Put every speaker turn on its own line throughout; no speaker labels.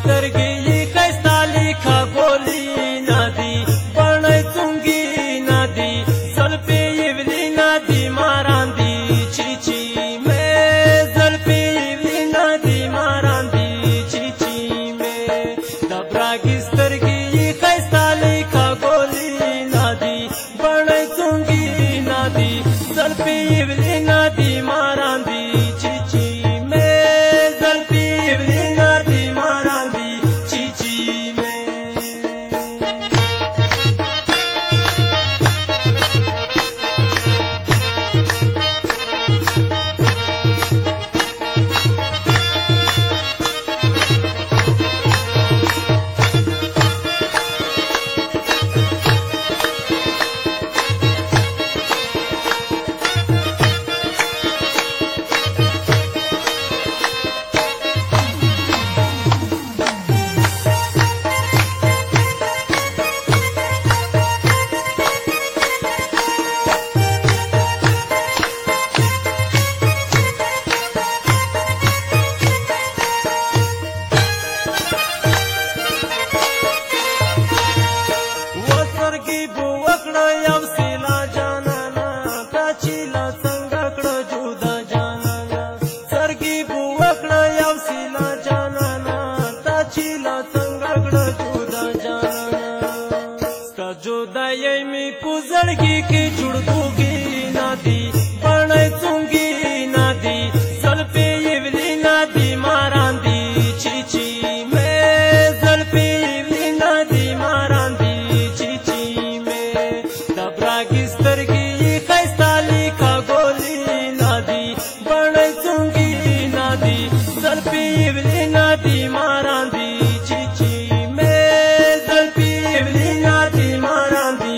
سترګې یې ښایسته لیکه ګولي نه دي بڼې څونګې نه دي زلفې یې ویلې نه دي ماران دي چیچي مې زلفې یې ویلې نه دي ماران دي چیچي مې د براګې سترګې یې ښایسته لیکه ګولي نه دي بڼې څونګې نه دي زلفې یې ویلې نه دي ماران دي چیچي مې زلفې یې ویلې نه دي ماران دي چیچي مې जुदाई में पुजड़गी की जुड़दूगी ना दी बणे चुंगी ना दी जलपे ये विली ना दी मारां दी चीची में जलपे ये विली ना दी मारां दी चीची में दबरागी स्तरगी ये खैस्ता लिखा गोली ना दी बणे चुंगी ना दी जलपे ये विली ना दी मारां दी चीची में जलपे ये विली ना दी मारां दी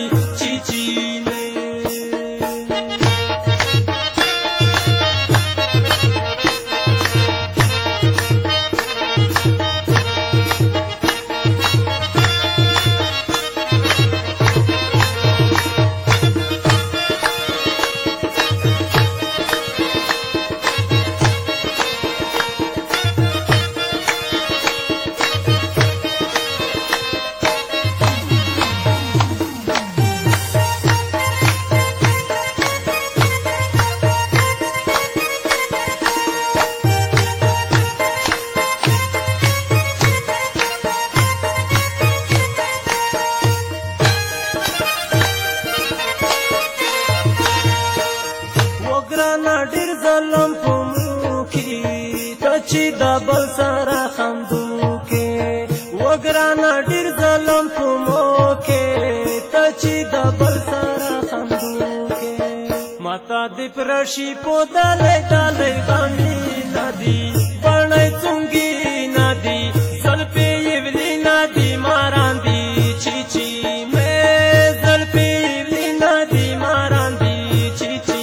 ظلم فموكي تچي دبل سرا خندوكي وگرانا ډیر ظلم فموكي تچي دبل سرا خندوكي ماتا دې پرشي پودلې دلې باندې ندي بڼې څنګه ندي زلفې یې ویلې ندي ماران دي چیچي مې زلفې یې ویلې ندي ماران دي چیچي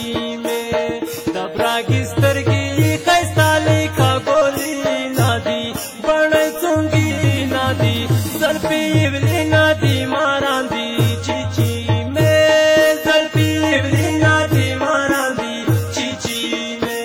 سترګې ښایسته لیکه ګولي نه دي بڼې څونګې نه دي زلفې یې ویلې نه دي ماران دي چیچي مې زلفې یې ویلې نه دي ماران دي چیچي مې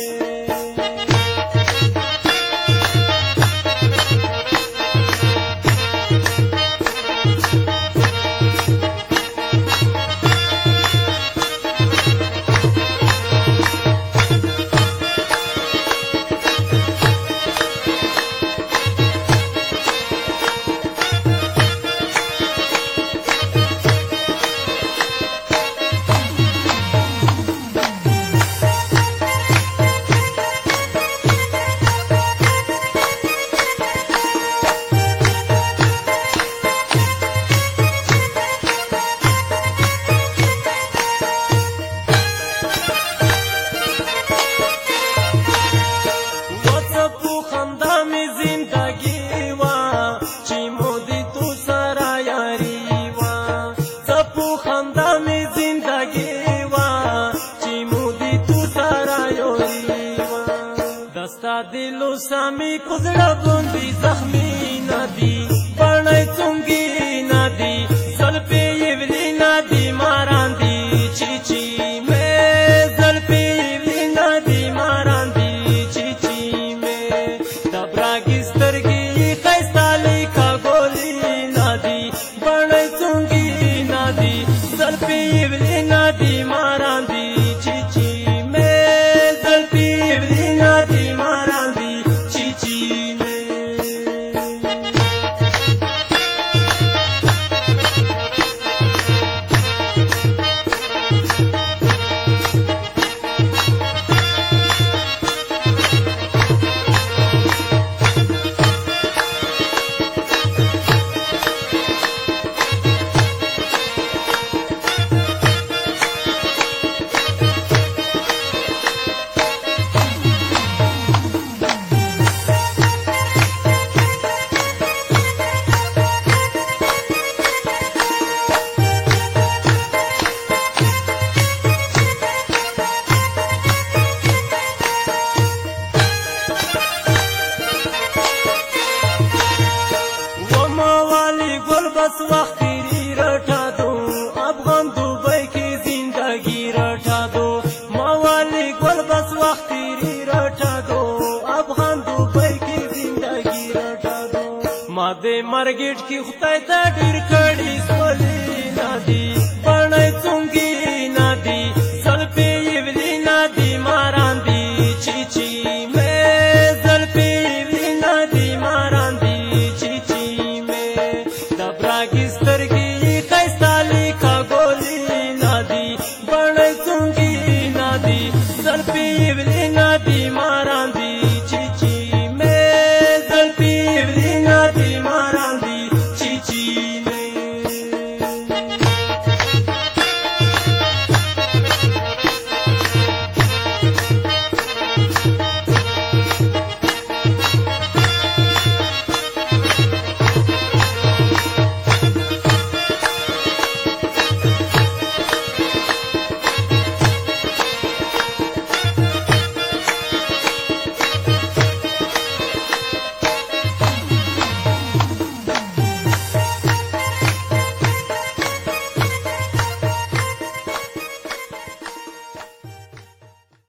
दिलो सामी कुजड़ा बुंदी जख्मी नदी बणे चुंगी नदी जलपे ये विली नदी मारां दी चीची में जलपे ये विली नदी मारां दी चीची में दबरागी स्तरगी खैस्ता बस वक्त तेरी रटा दो अफगान दुबई की जिंदगी रटा दो मवाली गोल बस वक्त तेरी रटा दो अफगान दुबई की जिंदगी रटा दो मादे मार्केट की खुदाई ता ढेर खड़ी सोली नदी बनाई चुंगी